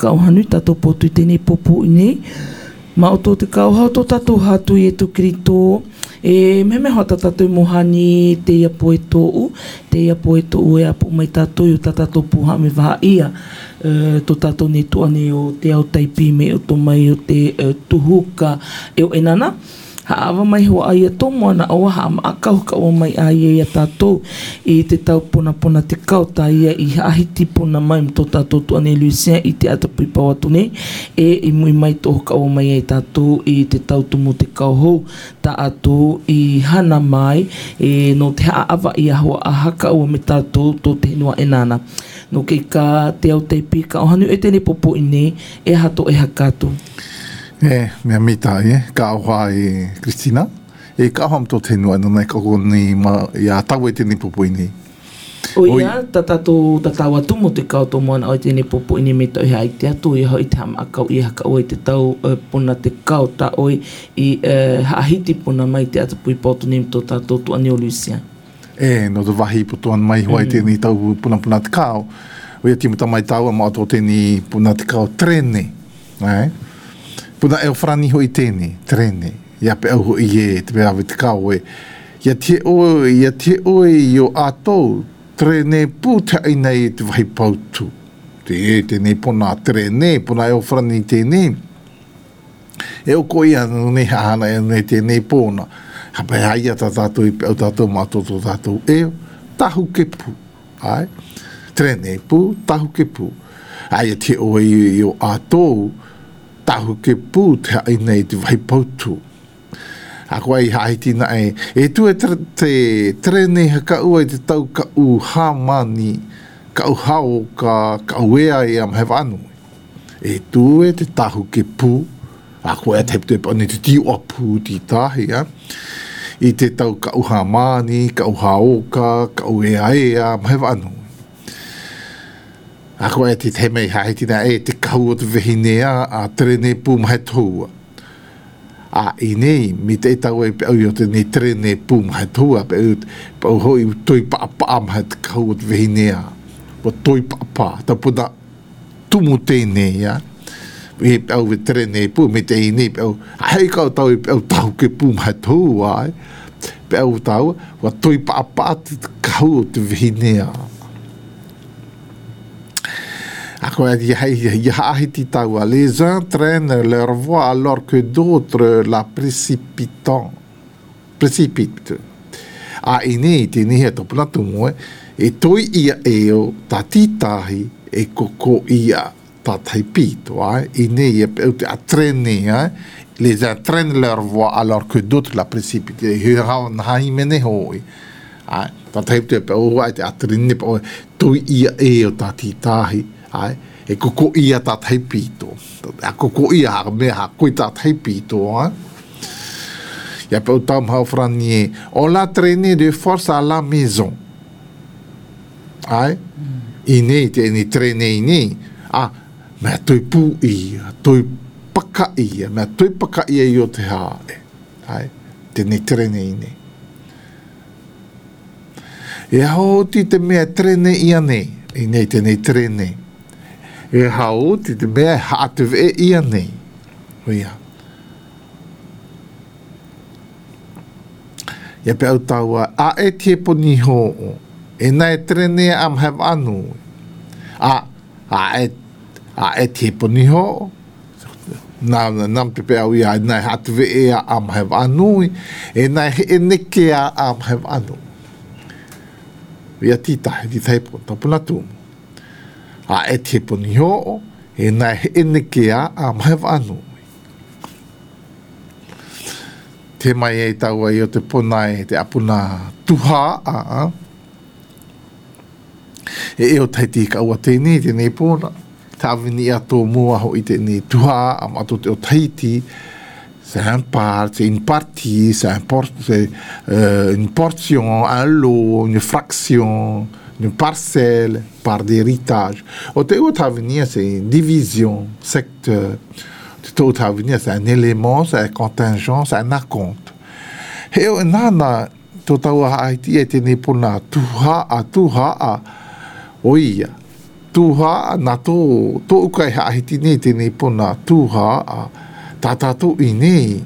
kauhanu tato potu tēnei popo inei. Ma o tō te kauhau tō tato hatu i etu krito. Me hoa tato mohani te ia poe tōu. Te ia poe tōu e apu mai tato i o tato puha me waha ia. Tō tato ne tuane o te au taipi me o tō mai o te tuhuka e o enana. Haawa mai hoa ai a tō moana o ha ma akau ka o mai ai e a tātou i te tau pona te kauta ia i ahiti pona mai m tō tātou tuane Lucien i te atapui pawatune i mui mai tō ka o mai ai tātou i te tau tumu te kauhou ta ato i hana mai no te haawa i a hoa a haka o me tātou tō te henua enana. No kei ka te au teipi ka o hanu e tēne popo ine e hato e hakatu. Mea mita ka auha e Christina ka auha mto tenua nana ka koni ia tau e tēne popo ini o ia tatawa tumo te kao tō moana o tēne popo ini me tau hea i te atu i hau i te hama akau i haka o i te tau pona te kao ta oi i haahiti pona mai te atapui pautu ni mto tātou tuani o Lucien no te wahi po tuan mai hoa i tēne tau puna te kao o ia timata mai tau ma o tēne puna te kao trene puna e o frani ho i tēne, trene. Ia pe au ho i e, te pēawe te kao e. Ia te oe i o atou, trene pū te aina i te wahi pautu. Tēne pona trene, puna e o frani i tēne. E o ko ia ne hahana e ne tēne pōna. Hapai haia ta tātou i pe au tātou mātou tō tātou. Tahu ke pū. Trene pū, tahu ke pū. Ia te oe i o atou, tahu ke pū te aina i te vai pautu. Ako ai haitina tu e te trene haka ua i te tau ka u hamani, ka u hao ka uea i am hewa anu. Tu e te tahu ke pū, ako e te pani te tiwa pū ti tahi, i te tau ka u hamani, ka u hao ka uea i am hewa anu. Ako e te temei haitina te kau o te vehinea a trene pū mahe toua. I nei, mi te tau e pe au i o te ne trene pū mahe toua, pe au hoi toi paapaa mahe te kau o te vehinea. Po toi paapaa, ta puna tumu tēnei, pe au e trene pū, me te nei, pe au, hei kau tau e pe au tau ke pū mahe toua, pe au tau, wa toi paapaa te kau o te vehinea. Ako e hahiti taua. Les uns traînent leur voie alors que d'autres la précipitent. Ine te nihe topuna tumu e toi ia eo ta titahi e koko ia ta taipito. Ine ia te atrene. Les uns traînent leur voie alors que d'autres la précipitent. He hao nahi mene hoi. Ta taipito e pe oa te atrene toi ia eo ta titahi. E koko ia tātai pito. A koko ia haka mea ha koe tātai pito. Ia pe utau mhau franie. On l'a traîné de force à la maison. Ine te ni traîné ine. Mea toi pū ia. Toi paka ia. Mea toi paka ia i o te hae. Te ni traîné ine. E hao ti te mea traîné ia ne. Ine te ni traîné. E hao ti te mea haatewe ia nei. Oia. Ia pe au taua, e tie poni ho. E nai trene am have anu. E tie poni ho. Nam te pe au ia, nai haatewe am have anu. E nai he neke am have anu. Ia titahe, titahe po, tapuna tumu. E te poni ho, e nai ene ke a mahewa anu. Te mai e taua i o te pona e te apuna tuha E o taiti ka ua tēnei, tēnei pona. Tāwini a tō mua ho i tēnei tuha ato te o taiti. C'est une partie, c'est une portion, un lot, une fraction, une parcelle par d'héritage. Au États-Unis, c'est une division, secteur. Au États-Unis, c'est un élément, c'est un contingent, c'est un acompte. Et on a tout à Haïti était né pour la tuha a oia. tuha na to ukai haiti ni tini pona tuha tata to ini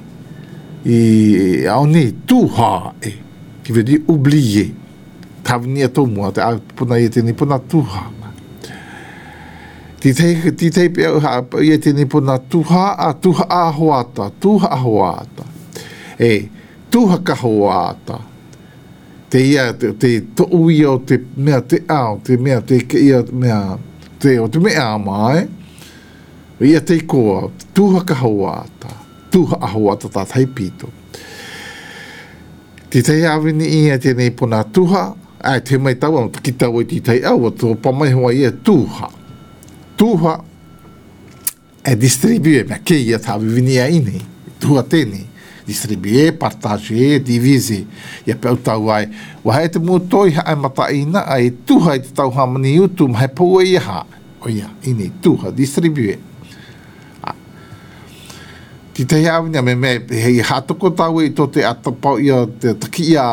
on est tuha qui veut dire oublier tavenir to mo ta pona tini pona tuha ti te pe ha tini pona tuha ahoata tuha ka hoata te ia te to uia o te mea te ao te mea te ia mea te o te mea mai ia te koa tuha ka hoata tuha ahoata ta taipito te te awini ia te nei pona tuha te mai tawa ki tawa ti te au to pamai hoa ia tuha distribuer mea ke ia ta vini ia ini tuha teni distribuer, partager, diviser. Ia pe tau ai. Wa hai te mutoi ha ai mataina ai tuha i te tau hamani utu mai pua ia ha. O ia, ini tuha, distribuer. Ti te hawina me hei hatoko tau i to te atapau ia te taki ia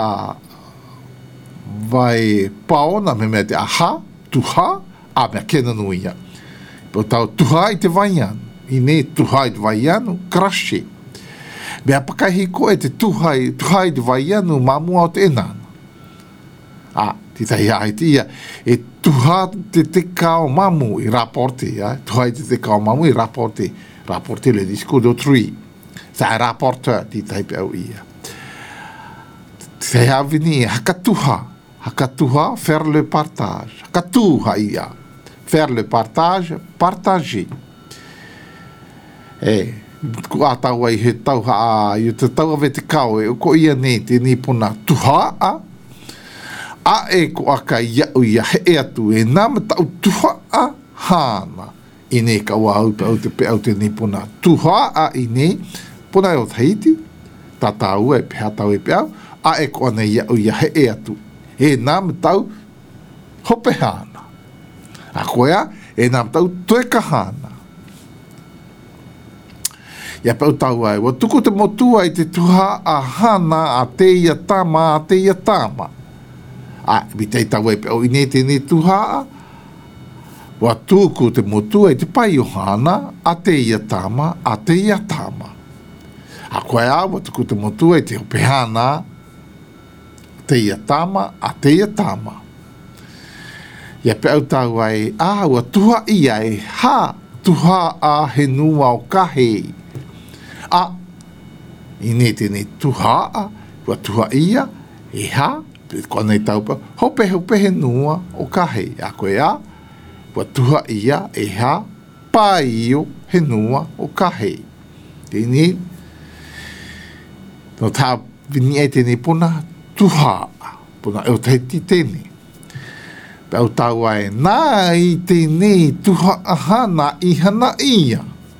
vai paona me te aha, tuha, mea kena nui ia. Pe tau tuha i te vaianu. Ine tuha i te vaianu, krashe. Mea pakahi ko e te tuhai te vaianu mamua o te enana. Ti tahi haiti ia. E tuha te kao mamu i raporte. Tuhai te kao mamu i raporte. Rapporter le discours d'autrui. C'est un rapporteur, ti tahi pe au ia. Ti tahi havini hakatuha, faire le partage. Hakatuha ia. Faire le partage, partager. Ku a tau ai he tau haa i te tau ave te kau e ko ia ne te ni puna tuha ko aka ia ia he atu e nama tau tuha hana i ne ka wa au te pe au te ni puna tuha i ne puna o Tahiti tatau e pe hatau e pe au ko ana ia ia he atu e nama tau hope hana a koea e nama tau tueka hana ia pau tau ai. Wa tuku te motua i te tuha a hana a te ia tama. Mi te tau ai pau ine te ne tuha. Wa tuku te motua i te pai o hana a te ia tama. A koe a wa tuku te motua i te hope hana te ia tama. Ia pau tau ai. Wa tuha ia e ha tuha a he nua o kahe. Ine tene tuha wa tuha ia e ha kona i tau pa hope he nua o kahe a koe a wa tuha ia e ha paio he nua o kahe tene no ta vini e tene puna tuha puna e o Tahiti tene pa o tau ai nā i tene tuha ahana i hana ia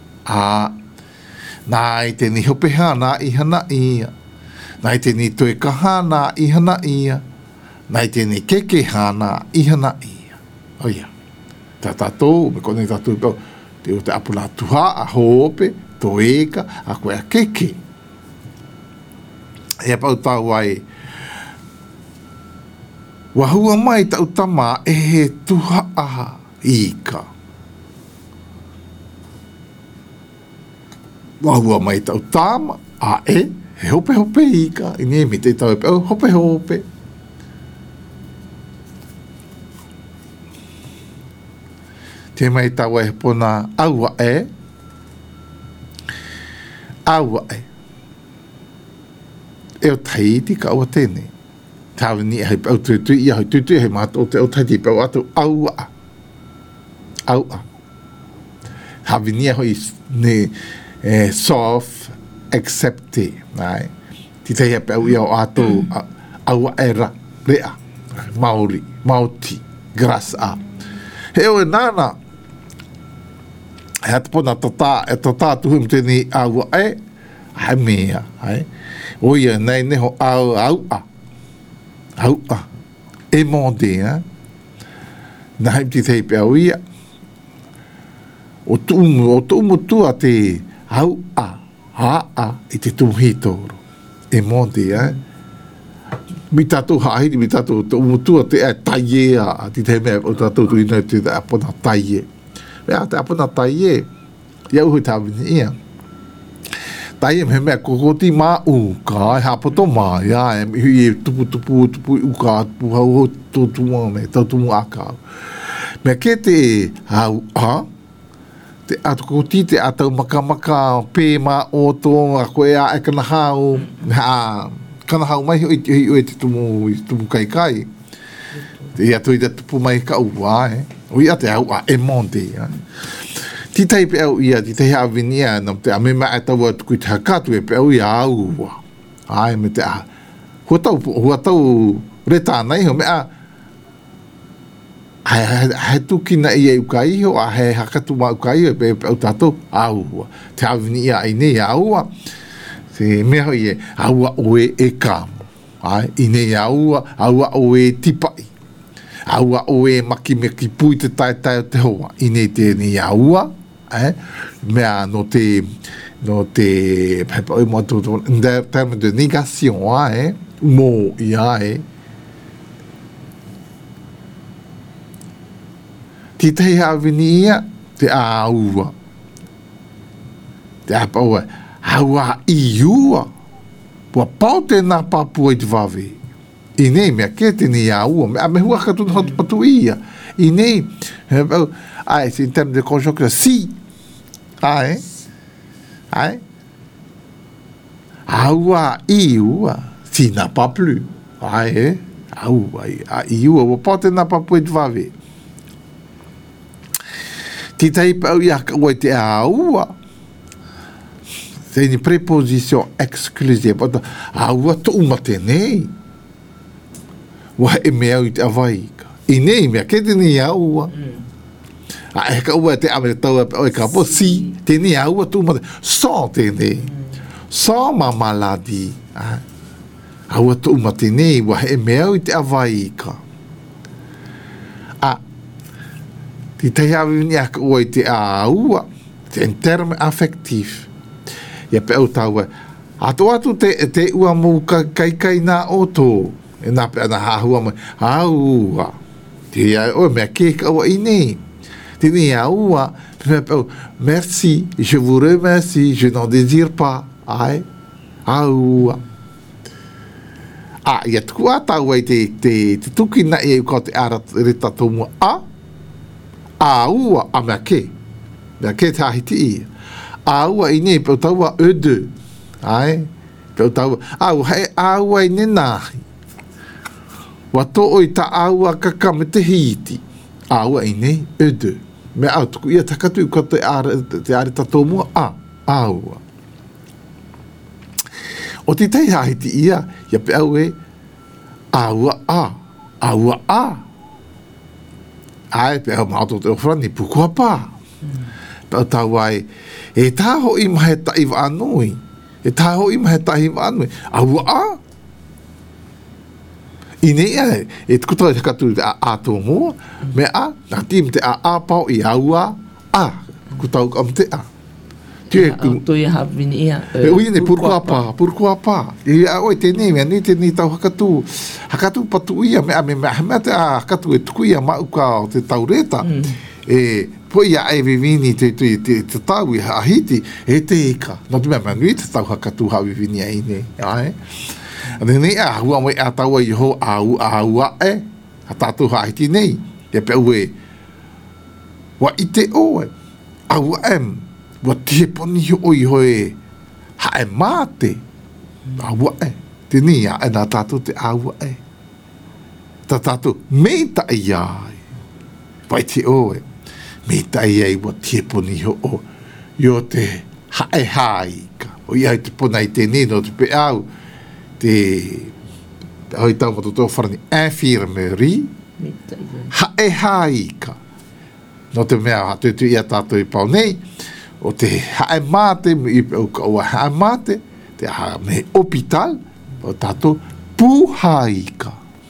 nā i te ni hope hana i hana ia. Nā i te ni toe kahana i hana ia. Nā i te ni keke hana i hana ia. O ia. Tā tātou, me kone tātou pau, te o te apula tuha a hope, to eka, a koe a keke. Ia pau tau ai. Wahua mai tau tama e he tuha a ika. Wahua mai tau tama, he hope ika, i ne mi te tau e pau, hope. Te mai tau e pona aua e. E o Tahiti ka aua tene. Tāwe ni e hei pau tuitui, ia hei tuitui hei mātou te o Tahiti pau atu aua. Hawi ni e hoi ne soft accepte right ti te ia pe ia o ato au era rea Maori grasa he o nana he pona tata tu te ni au ai mea ai o ia nei ne ho au e monde na ti te pe ia o tumu tua te i te tumuhi tōro. E monde, mi tātou hahi, mi tātou umutua te taie a, ti te mea o tātou tu ina te apona taie. Mea te apona taie, ia uhu tāwini ia. Taie me mea kokoti mā uka, e hapoto mā, ia, e mihi e tupu uka, tupu hau tōtunga me, tautumu akau. Mea ke te hau a, te atukoti te atau makamaka pē mā oto, a koe a e kana hau, kana hau mai hoi te tumu kai. Te ia toi te tupu mai ka ua, o ia te hau a e monte, ti tai pe au ia, ti tai hawinia, nam te ame mai tau atu kui te hakatu e pe au ia au ua. Ai, me te a, hua tau reta nei, ho mea, he tukina ia ukai ho, a he hakatu ma ukai ho, pe au tātou, au ua. Te hawinia ai nei au ua, se mea hoi e, aua oe e kāmo. Ai, i nei aua oe tipai. Aua oe maki me ki pui te tai te hoa. I nei te ni aua, mea no te pepa oi mo tu in terme de négation mo ia ti te havini ia te aua te apa oe aua iua pua pau te nā papua i te vave i nei mea ke te ni aua me hua katu hotu patu ia i nei ai c'est in terme de conjonction si aua iua si n'a pas plus aua iua wa pote n'a pas pu vave ti tai pa ia ka te aua c'est une préposition exclusive aua to umatene wa e mea i te avai i nei mea ke te ni aua e ka ua te ame tau e ka po si te ni aua tu mate so te ne so ma maladi aua tu mate ne wa e mea i te avai ka ti te hawi ni a ka ua i te aua te in terme affectif ia pe au tau atu te ua mou kai na oto e na pe ana hahua mai aua te ia o mea ke ka ua i nei Tini aua, merci, je vous remercie, je n'en désire pas. Ai, aua. Ia tuku a tau ai te tuki na e ko te ara reta tomu aua, a mea ke te ahiti ia. Aua i nei, peo taua E2. Ai, peo taua, aua i ne nahi. Wato oi ta aua kaka me te hiti. Aua i nei, E2. Me au tuku ia takatu i kote te are tatomua aua. O te tei hahiti ia pe au e aua ai pe au maato te ofrani pukua pā. Pe au tau ai e tāho i mahe taiwa anui aua I nei e tukutai takatu a tō mua, me nā tim te a pao I aua kutau am te Toi hawini ia. Ui ne purkua pā. I oi te nei, mea ni te ni tau hakatu patu ia, mea te hakatu e tuku ia mauka o te taureta, po ia e vivini te tau I hahiti, e te eka. No te mea nui te tau hakatu hawivini ai nei, Nei hua mai a taua I ho aua a tātou haiti nei. E pe ue, wa I te oe, aua wa te poni oi hoe, ha mate, aua te ni a nā tātou te aua Tā tātou, me ta iai, pai te oe, me ta iai wa te poni o, yo te haika. O iai te pona I te nino te pe au, te hoi tau mato tō wharani infirmerie haika no te mea tu ia tātou I pau nei o te hae mate o hae mate te hae me hospital o tātou puhaika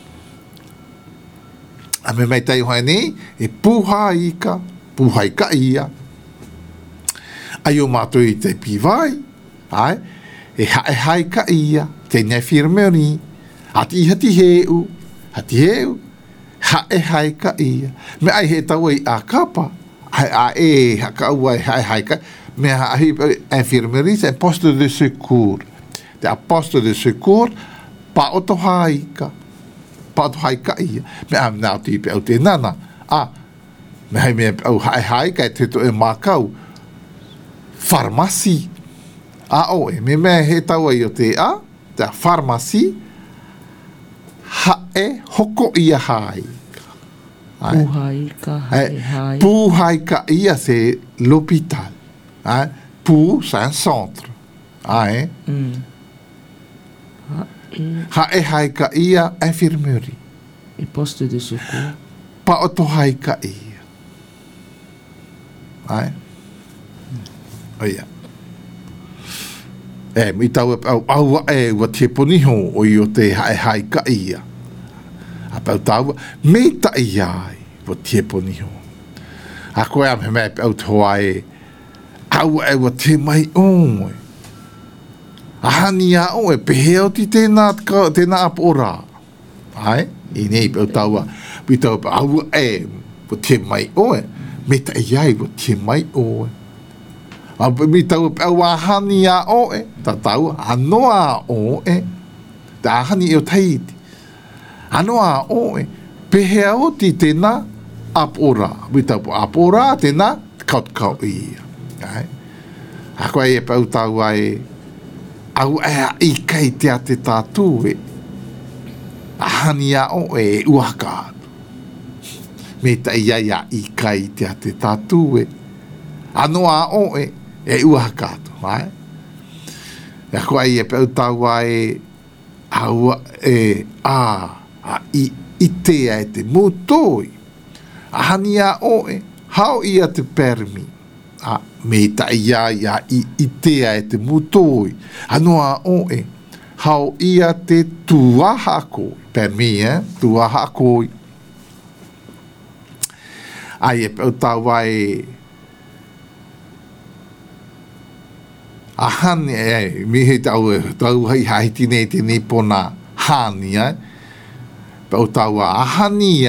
a me mai tai hoa nei e puhaika ia ai o mātou I te pivai ai e hae haika ia te infirmerie hati heu, hati heu, hai ka ia. Me ai he tau ai a kapa, ai ka ua hai ka, me ai infirmerie, c'est poste de secours. Te a poste de secours, pa oto hai ka ia. Me am nau ti pe au te nana, me hai me au hai ka te to e makau, farmasi. Me he tau ai o te farmasi, hoko ia hai. Puhai ka ia c'est l'hôpital. Pu c'est un centre. Hai ka ia infirmerie. Et poste de secours. Pa oto hai ka ia. Oia. Mi tau au wa te poniho o i o te hai ka ia. A pau tau, me ta iai wa te poniho. A koe am he mea au toa au wa te mai oi. A hani a oe, pehe o ti tēnā apora. I nei pau tau mi tau au wa te mai oe, me ta iai wa te mai oe. Mi tau au a hani a oe, ta tau anoa oe, ta hani o teiti. Anoa oe, pehea o ti tēnā apora. Mi tau apora tēnā kaut ia. A koe e pau tau au i kei te a te tātū a hani a oe e uakātu. Me ta ia i kei te a te tātū anoa oe e uakātu. A koe e pau tau au i tea e te mūtoi. A hani a oe, hao ia te permi. Me ta ia i tea e te mūtoi. Anoa oe, hao ia te tuaha koi. Permi, tuaha koi. Ai e pau tau a hani mi he tau hai tine pona hani pau tau a hani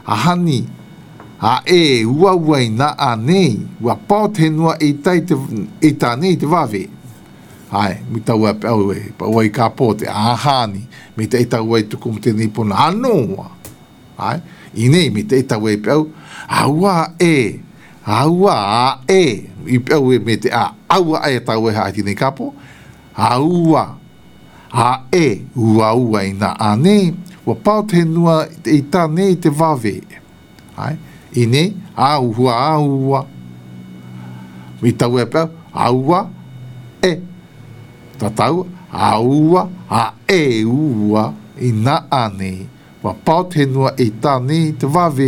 ua na a nei ua pao te nua e ta nei te wawe mi tau a pau ai ka pote a hani mi te tau ai tukum te ni pona anoa i nei mi te tau ai pau aua i pau me te aua e tau e haiti nei kapo ua i na ane ua pao te nua i ta nei te wawe i nei aua mi tau e pau aua tatau aua ua i na ane ua pao te nua i ta nei te wawe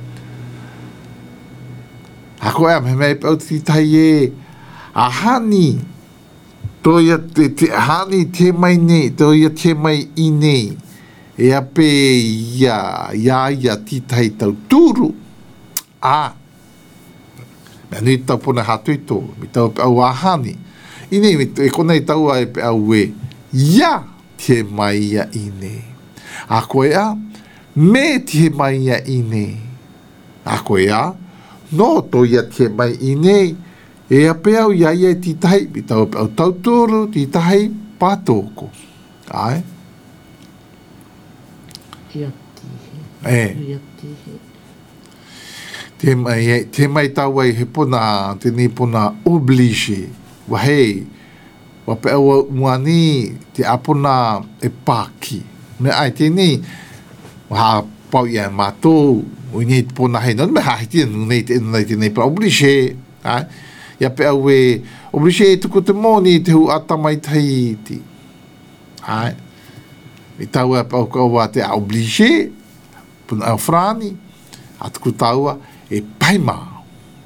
Ako am me pau ti tai a hani toia te hani te mai nei toia te mai I nei e ape ia ti tai tau turu me ni tau pona hatu I tō mi tau au a hani I nei e konei tau ai pe au ia te mai ia I nei a koe me te mai ia I nei a koe no to ia te mai I nei e a peau ia ti tahi mi tau au tautoro ti tahi patoko te mai tau ai he pona te ni pona oblige wa hei wa peau muani te apona e paki me ai te ni wa pau ia matou o nei pona hei non me haiti nei te pa oblige ia pe au oblige tuku te moni te hu ata mai taiti I tau e pau kaua te oblige puna au frani atuku taua e paimau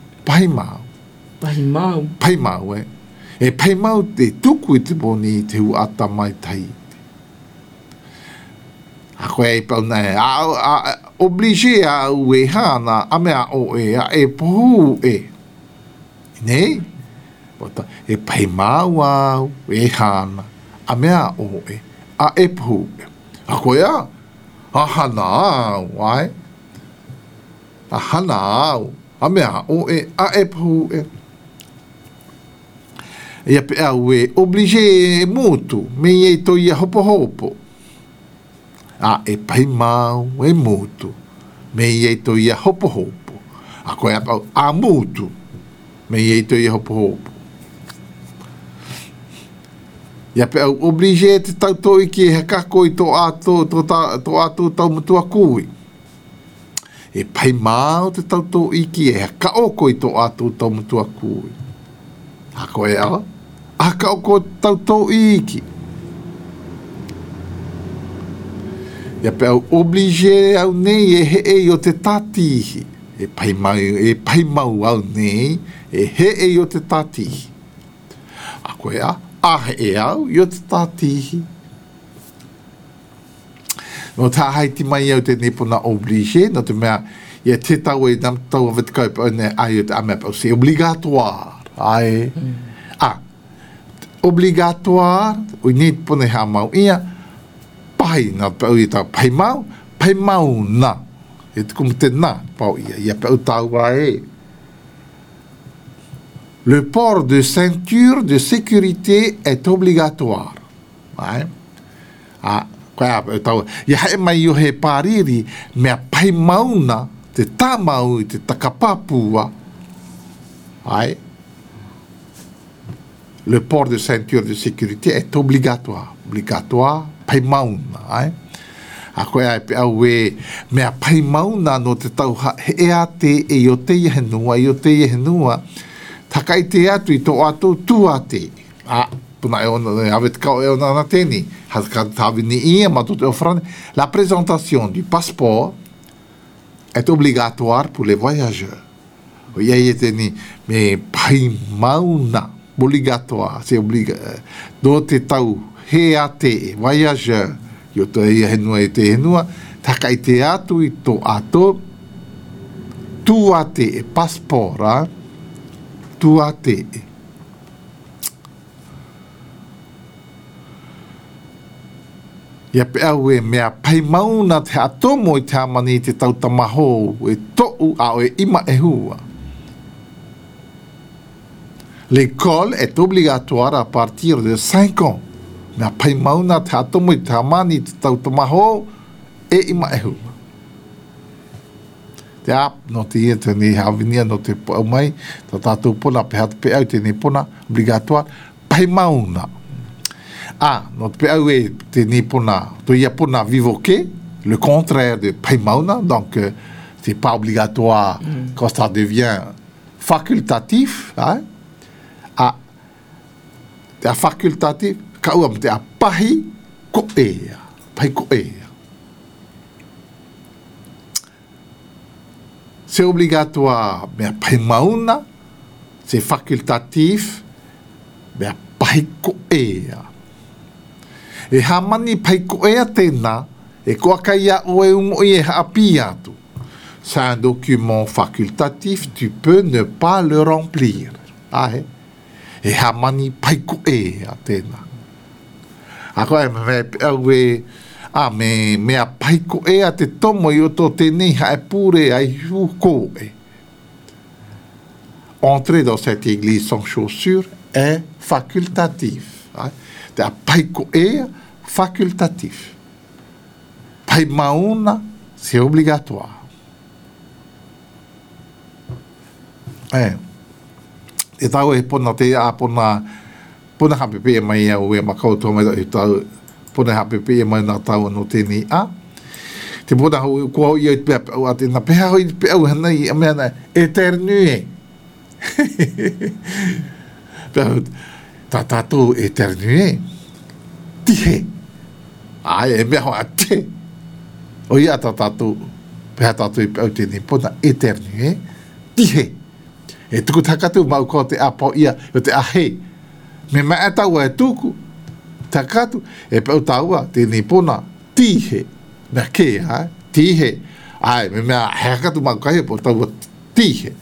e paimau te tuku I te moni te hu ata mai taiti a koe e pau nei oblige a ue hana a mea o e pohu nei e pai mau e hana a mea o a e pohu A koea, a hana au, ai. A hana au, a mea o e, a e pu e. Ia pe au e oblige e mutu, me e to ia hopo hopo. A e pai mau e mutu, me e to ia hopo hopo. A koea pau, a mutu, me e to ia hopo hopo. Ia pe au oblige te tau toi ki e kako i tō ato tau mutua kui. E pai mau te tau toi ki e kako i tō ato tau mutua kui. A koe ala, a kako tau toi ki. Ia pe au oblige au nei e he e o te tatihi. E pai mau au nei e he e o te tatihi. A koe ala, a he au, i o te tātihi. No tā haiti mai au te nepona oblige, no te mea, ia te tau e nam tau a vitkau pa ne ai o te amea pau, c'est obligatoire. Ai. Obligatoire, o i net pone ha mau ia, pai na pau i tau pai mau na. E te kumu te na, pau ia pau tau a e. Le port de ceinture de sécurité est obligatoire. Ouais. Ah, quoi, ia hae mai o he pāriri, mea pai mauna, te tāmau i te takapapua. Ouais. Le port de ceinture de sécurité est obligatoire. Obligatoire, pai mauna. Ouais. A koe ai pe au e, mea pai mauna no te tau he a te e o te henua, takai te atu i tō atu tuate. Puna e ona, avet kau e ona na tēni. Haka tāwini ia mato te ofrane. La présentation du passeport est obligatoire pour les voyageurs. O ia e tēni, me pai mauna, obligatoire, c'est obligatoire. Do te tau, he a te voyageur, i o te ia henua e te henua, takai te atu i tō atu tuate e passeport, tuate. Ia pe au e mea pai mauna te atomo i te amani te tau tamaho e to'u a o e ima e hua. L'école est obligatoire à partir de 5 ans. Mea pai mauna te atomo i te amani te tau tamaho e ima e hua. Te ap no te ia te ni hawinia no te pau mai, ta tātou pona pe hata pe au te ni pona obligatoire, pai mauna. No te pe au e te ni pona, to ia pona vivoke, le contraire de pai mauna, donc c'est pas obligatoire quand ça devient facultatif. Te a facultatif, ka uam te a pahi ko ea, pai ko ea. C'est obligatoire, mais pai mauna, c'est facultatif, mais pai ko ea. E hamani pai ko ea tēnā, e koa kai a oe umo i e haapi atu. C'est un document facultatif, tu peux ne pas le remplir. E hamani pai ko ea tēnā. Ako e me au e... me a pai ko e a te tomo i o tō tēnei hae pūre ai huko e. Entrer dans cette église sans chaussures est facultatif. Te a pai ko e facultatif. Pai mauna, c'est obligatoire. E tau e pona te a pona hapepe e mai au e makautua mai i tau pona hapepe e mai nā tau no tēnei te pona hau kua i au te pēa au a tēnā peha hoi te pēa au hanai a mea nei eternue tā tātou eternue tihe e mea hoa te o ia tā tātou peha tātou i pēa au tēnei pona eternue tihe e tuku takatu mau ko te apau ia o te ahe me mea tau e tuku takatu e pau taua tēnei pona tihe mea ke tihe me mea heakatu mau kai po taua tihe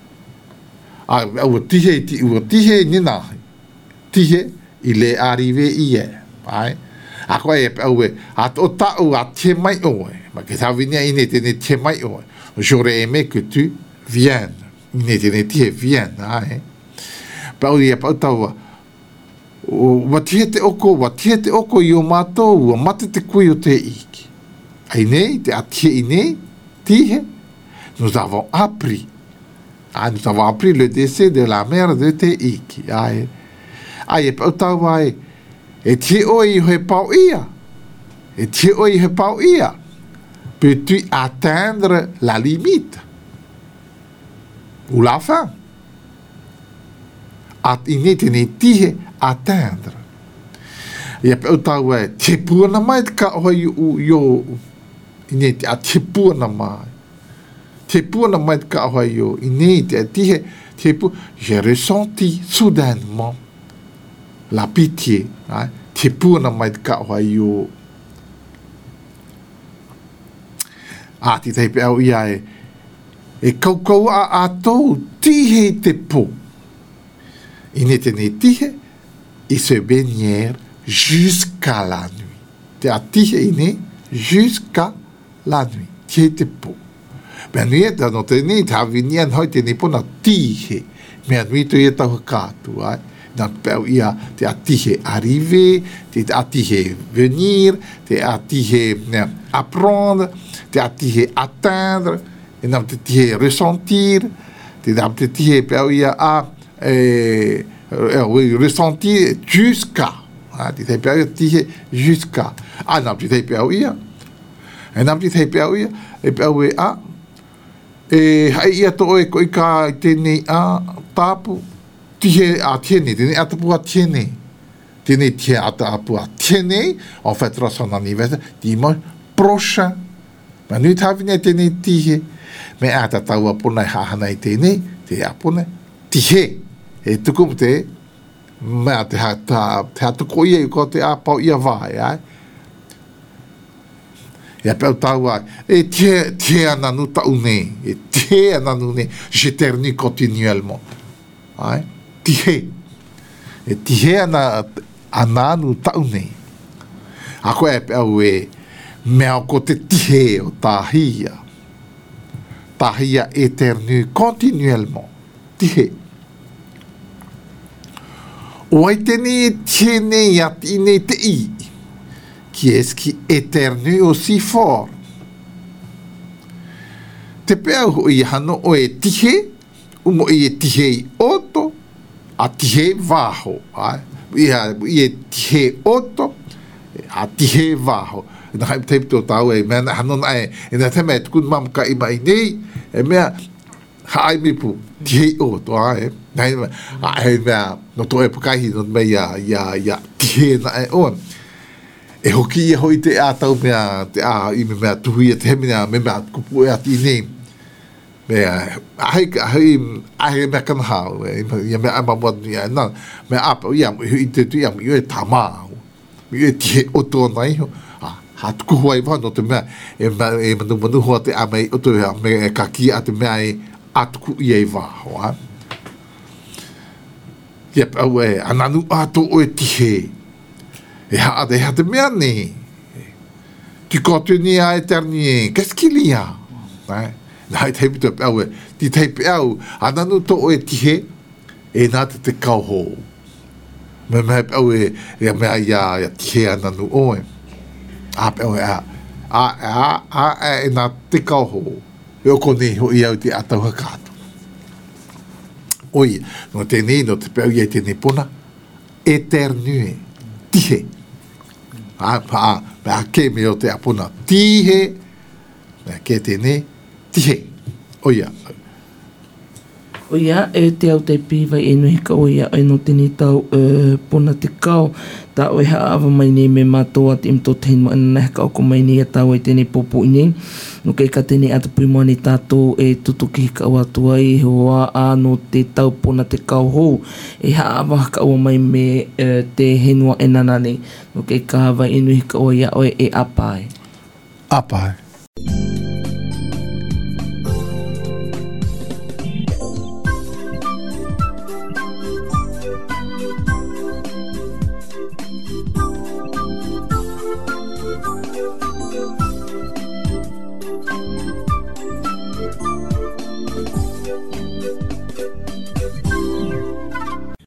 ua tihe nina tihe il est arrivé hier Ako e pe au at o tau a te mai oe. Ma ke ta vinia ine tene te mai oe. J'aurais aimé que tu viennes. Ine tene tie viennes. Pa au ia pa au tau wa tie te oko i o mātou, wa mate te kui o te iki. Ai nei, te atie i nei, tihe, nous avons appris. Nous avons appris le décès de la mère de te iki. Ai e pa au tau ai, e tie oi i he pau ia. Et tie oi i he pau ia. Peux-tu atteindre la limite? Ou la fin? At ine tene tihe atteindre. Ia pe au tau e, te puana mai te ka oha yo ine te a te puana mai. Te puana mai te ka oha yo ine te a tihe te pu. J'ai ressenti soudainement la pitié. Te puana mai te ka oha yo. Ti tei pe au ia e kaukau a tau tihe te po. Ine tene tihe, ils se baignèrent jusqu'à la nuit. Te a tihe ine jusqu'à la nuit. Tihe te po. Mea nui e tano tene, te havinian hoi tene po na tihe. Mea nui to i e tau kātu, ai. Nā peu ia te a tihe arriver, te a tihe venir, te a tihe apprendre, te a tihe atteindre, e nā te tihe ressentir, te nā te tihe peu ia ressentir jusqu'à. Te te peu ia tihe jusqu'à. Nā te te peu ia. E nā te te peu ia, e peu ia hai ia to e koi ka tēnei tāpu, tihe a tiene, tēnei atapu a tiene. Tēnei tihe atapu a tiene, on fêtera son anniversaire dimanche prochain. Ma nui tāwine tēnei tihe, me a ta taua pona i hahana i tēnei, te a pona tihe. E tukum te, mea te hatuko ia i ko te a pau ia vai, ai. Ia peu taua, e tihe ananu tau ne, e tihe ananu ne, j'éternue continuellement. Ai. Tihe. E tihe ananu tau ne. Ako e peu mea ko te tihe o tahia. Tahia éternue continuellement. Tihe. Oai tene tiene iat ine te i. Qui est-ce qui éternue aussi fort? Te pea ho i hano o e tihe, umo i e tihe i oto, a tihe vaho. I e tihe oto, a tihe vaho. E na haim teipto tau e mea hano na e na te mea tukun mamuka i mai nei, e mea haai mipu, tihe i oto, e mea no to e pukahi no mea ia tihe na e oan. E hoki ia hoi te a tau mea, te a i me mea tuhui e te hemina, me mea kupu e ati i nei. Mea, ahe mea kanahau, ia mea amamuat ia, nā, mea apa, ia, i te tu ia, i e tamau, i e tihe oto ana iho, ha tuku huai wā, no te mea, e manu hoa te a mei oto, me kaki a te mea e atuku i e wā, hoa. Ia, au e, ananu ato o e tihe, et te mea ne. Tu continues à éternuer. Qu'est-ce qu'il y a? Nā i teipi te peau e. Ti teipi au, ananu to o e tihe, e nā te kauho. Me mea peau e, e mea ia tihe ananu oe. A peau e e nā te kauho. E o kone ho i au te atau hakatu. Oi, no tēnei, no te peau i e tēnei pona, éternuer. Tihe. Me a ke me o te apuna tihe, me a ke tēne tihe. Oia. Oia, e te au te piwa e nuhi ka oia e no tēne tau pona te kau. Tā oi haawa mai nei me mātoa te imto tēnua ina neha ka oko mai nei a tau e tēne popo i nei. No kei ka tēne atapui moa ni tātou e tutuki ka o atua i hoa āno te tau pona te kau hou. E haawa ka o mai me te henua e nanane. No kei ka hawa e nuhi ka oia oe e apai. Apai. Thank you.